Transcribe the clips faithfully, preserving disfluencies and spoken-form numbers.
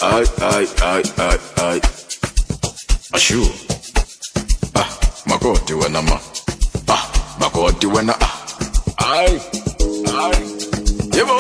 Ay, ay, ay, ay, ay. Ashu. Ah, makoti wena ma. Ah, makoti wena ah. Ay, ay. Yebo.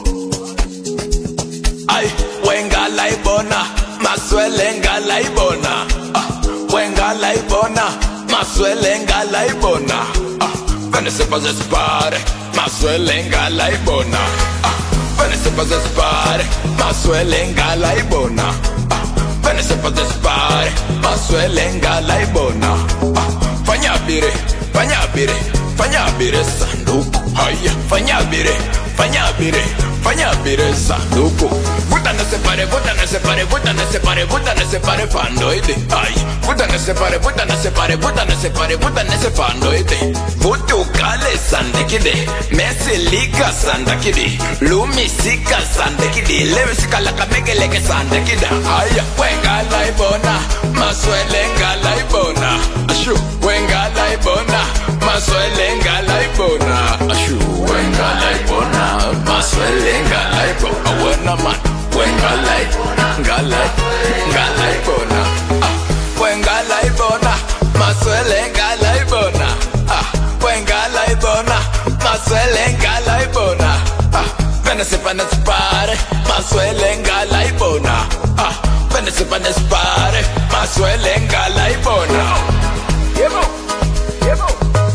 Ay, wenga laibona, maswelenga laibona. Ah, wenga laibona, maswelenga laibona. Ah, vene se pas espare, maswelenga laibona. Ah, vene se pas espare, maswelenga laibona. Ah, vene se pas espare, maswelenga laibona. Ah, fanya bire, fanya bire, fanya bire sanduku. Haya, fanya bire, fanya bire, fanya bire sanduku. Vuta ne separe, vuta ne separe, vuta ne separe, vuta ne separe fandoide. Ay, vuta ne separe, vuta ne separe, vuta ne separe, vuta ne separe fandoide. Vutu kale sandekide, mesilika sandekide, lumisika sandekide, lewisika laka megeleke sandekida. Aya, wenga laibona, maswelenga laibona. Ashu, wenga laibona, maswelenga laibona. Ashu, wenga laibona, maswelenga laibona. Awena man. Wenga laibona, galai, galaibona. Ah, wenga laibona, maswelenga laibona. Ah, wenga laibona, maswelenga laibona. Ah, vene se pane spare, maswelenga laibona. Ah, vene se pane spare, maswelenga laibona. Yebo, yebo.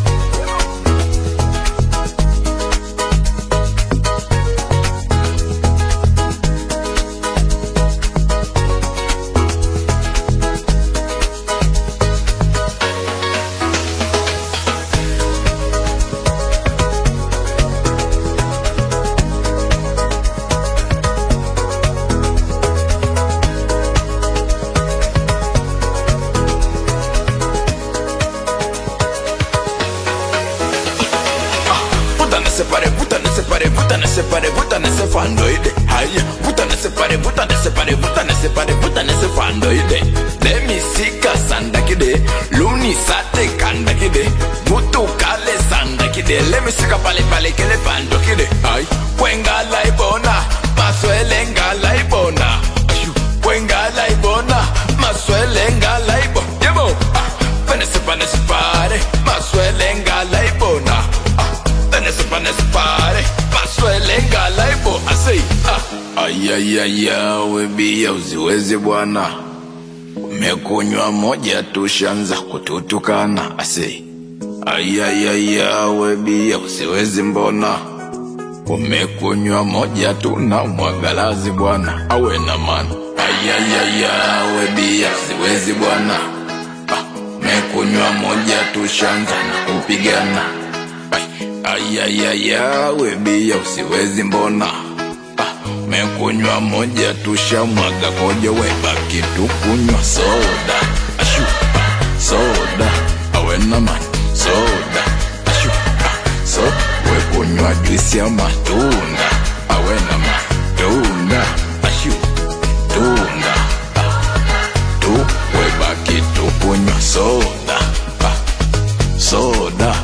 Separe, vuta ne separe, vuta ne separe, vuta ne se fandoide. Haya, vuta ne separe, vuta ne separe, vuta ne separe, vuta ne se fandoide. Demi sika sandakide, luni sate kandakide, vutu kale sandakide, lemi sika pale pale kele pandokide. Ay, wenga laibona, maswelenga laibona. Ashu, wenga laibona, maswelenga laibona. Yebo, ah, vene sepane separe, maswelenga laibona. Vene sepane separe, maswelenga laibo. Asay, ah. Ayayaya, webia uziwezi bwana. Umekunywa moja tushanza kututukana. Asay, ayayaya, webia uziwezi mbona. Umekunywa moja tuna mwagalazi bwana. Awe na man. Ayayaya, webia uziwezi bwana. Ah, umekunywa moja tushanza na kupigana. Ayayaya, webia usiwezi mbona. Ah, mekunywa moja tushamwaga koja webaki tukunywa soda. Ashu, ah, soda, awena man, soda. Ashu, ah, so, wekunywa juisi ya matunda. Awena man, tunda. Ashu, tunda. Ah, tu, webaki tukunywa soda. Ah, soda.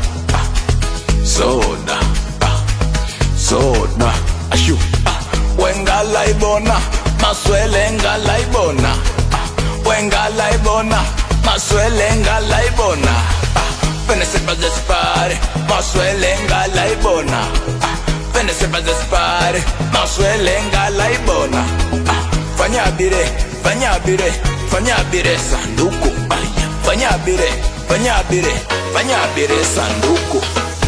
Soda, ah, soda, ashu, ah, wenga laibona, maswelenga laibona. Ah, wenga laibona, maswelenga laibona. Ah, vene se pas espare, maswelenga laibona. Ah, vene se pas espare, maswelenga laibona. Ah, fanya bire, fanya bire, fanya bire sanduku. Ay, fanya bire, fanya bire, fanya bire sanduku.